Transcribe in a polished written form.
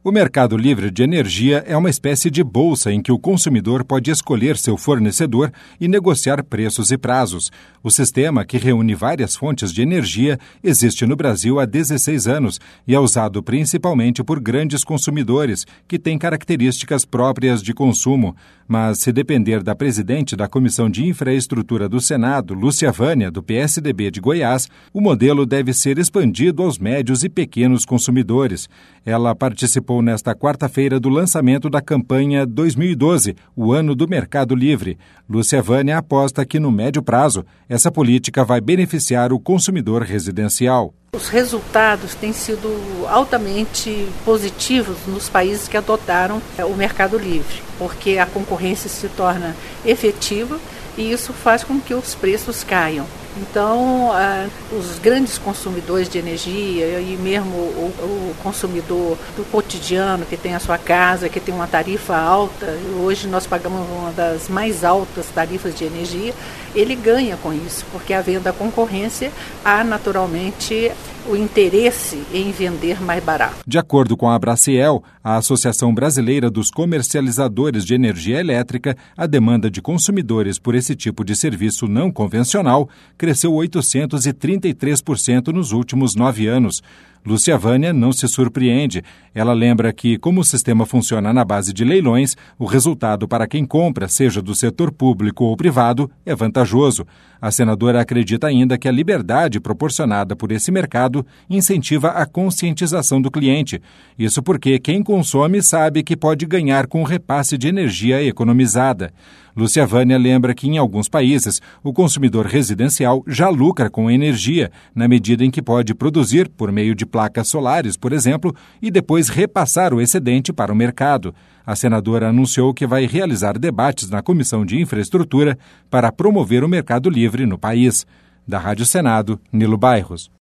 O mercado livre de energia é uma espécie de bolsa em que o consumidor pode escolher seu fornecedor e negociar preços e prazos. O sistema, que reúne várias fontes de energia, existe no Brasil há 16 anos e é usado principalmente por grandes consumidores, que têm características próprias de consumo. Mas, se depender da presidente da Comissão de Infraestrutura do Senado, Lúcia Vânia, do PSDB de Goiás, o modelo deve ser expandido aos médios e pequenos consumidores. Ela participou nesta quarta-feira do lançamento da campanha 2012, o Ano do Mercado Livre. Lúcia Vânia aposta que, no médio prazo, essa política vai beneficiar o consumidor residencial. Os resultados têm sido altamente positivos nos países que adotaram o Mercado Livre, porque a concorrência se torna efetiva e isso faz com que os preços caiam. Então, os grandes consumidores de energia e mesmo o consumidor do cotidiano, que tem a sua casa, que tem uma tarifa alta, hoje nós pagamos uma das mais altas tarifas de energia, ele ganha com isso, porque havendo a concorrência, há naturalmente o interesse em vender mais barato. De acordo com a Abraciel, a Associação Brasileira dos Comercializadores de Energia Elétrica, a demanda de consumidores por esse tipo de serviço não convencional cresceu 833% nos últimos 9 anos. Lúcia Vânia não se surpreende. Ela lembra que, como o sistema funciona na base de leilões, o resultado para quem compra, seja do setor público ou privado, é vantajoso. A senadora acredita ainda que a liberdade proporcionada por esse mercado incentiva a conscientização do cliente. Isso porque quem consome sabe que pode ganhar com o repasse de energia economizada. Lúcia Vânia lembra que, em alguns países, o consumidor residencial já lucra com energia, na medida em que pode produzir, por meio de placas solares, por exemplo, e depois repassar o excedente para o mercado. A senadora anunciou que vai realizar debates na Comissão de Infraestrutura para promover o mercado livre no país. Da Rádio Senado, Nilo Bairros.